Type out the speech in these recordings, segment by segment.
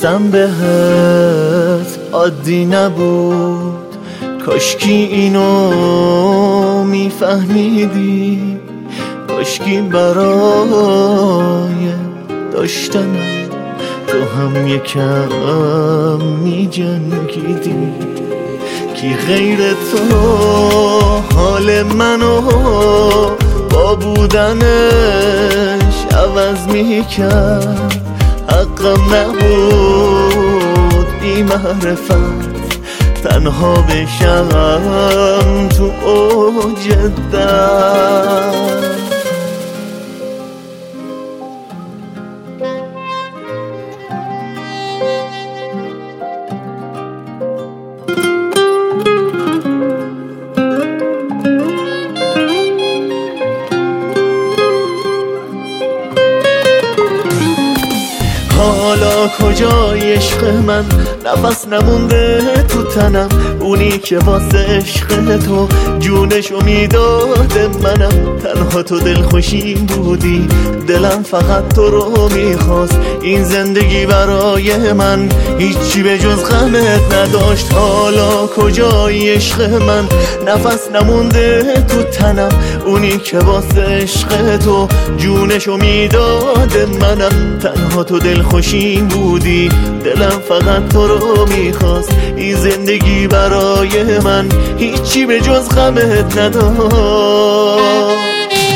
رسم بهت عادی نبود، کاشکی اینو میفهمیدی، کاشکی برای داشتنم تو هم یکم میجنگیدی. کی غیر تو حال منو با بودنش عوض میکرد؟ حقم نبود بی معرفت تنها بشم تو اوج درد. حالا کجای عشق من؟ نفس نمونده تو تنم، اونی که واسه عشق تو جونشو میداده منم. تنها تو دلخوشیم بودی، دلم فقط تو رو میخواست. این زندگی برای من هیچی به جز غمت نداشت. حالا کجای عشق من؟ نفس نمونده تو تنم، اونی که واسه عشق تو جونشو میداده منم. تنها تو دلخوشیم بودی، دلم فقط تو رو میخواست. این زندگی برای من هیچی به جز غمت نداشت.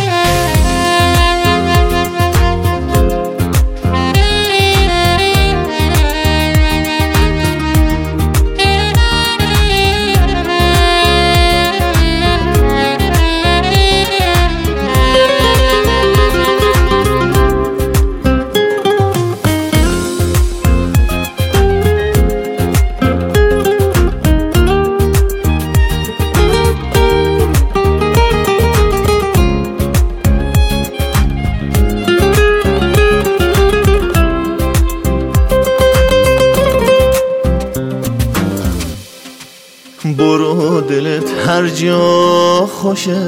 برو دلت هر جا خوشه،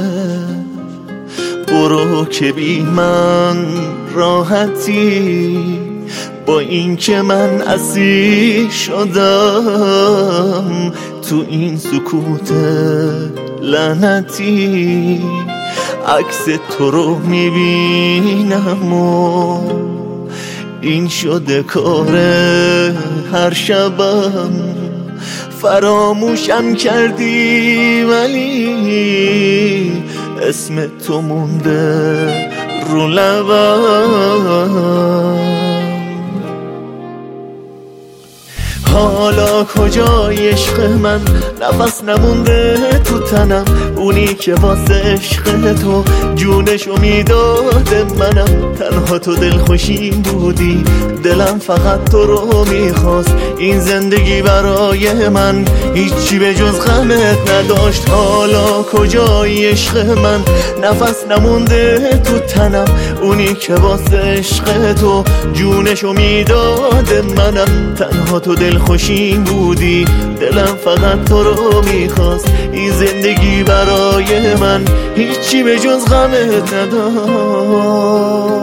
برو که بی من راحتی. با این که من اسیر شدم تو این سکوت لعنتی، عکس تو رو میبینم و این شده کار هر شبم. فراموشم کردی ولی اسم تو مونده رو لبم. حالا کجای عشق من؟ نفس نمونده تو تنم، اونی که واسه عشق تو جونشو میداده منم. تنها تو دلخوشیم بودی، دلم فقط تو رو میخواست. این زندگی برای من هیچی به جز غمت نداشت. حالا کجای عشق من؟ نفس نمونده تو تنم، اونی که واسه عشق تو جونشو میداده منم. تنها تو دلخوشیم بودی، دلم فقط تو رو میخواست. این زندگی برای من هیچی به جز غمت نداشت.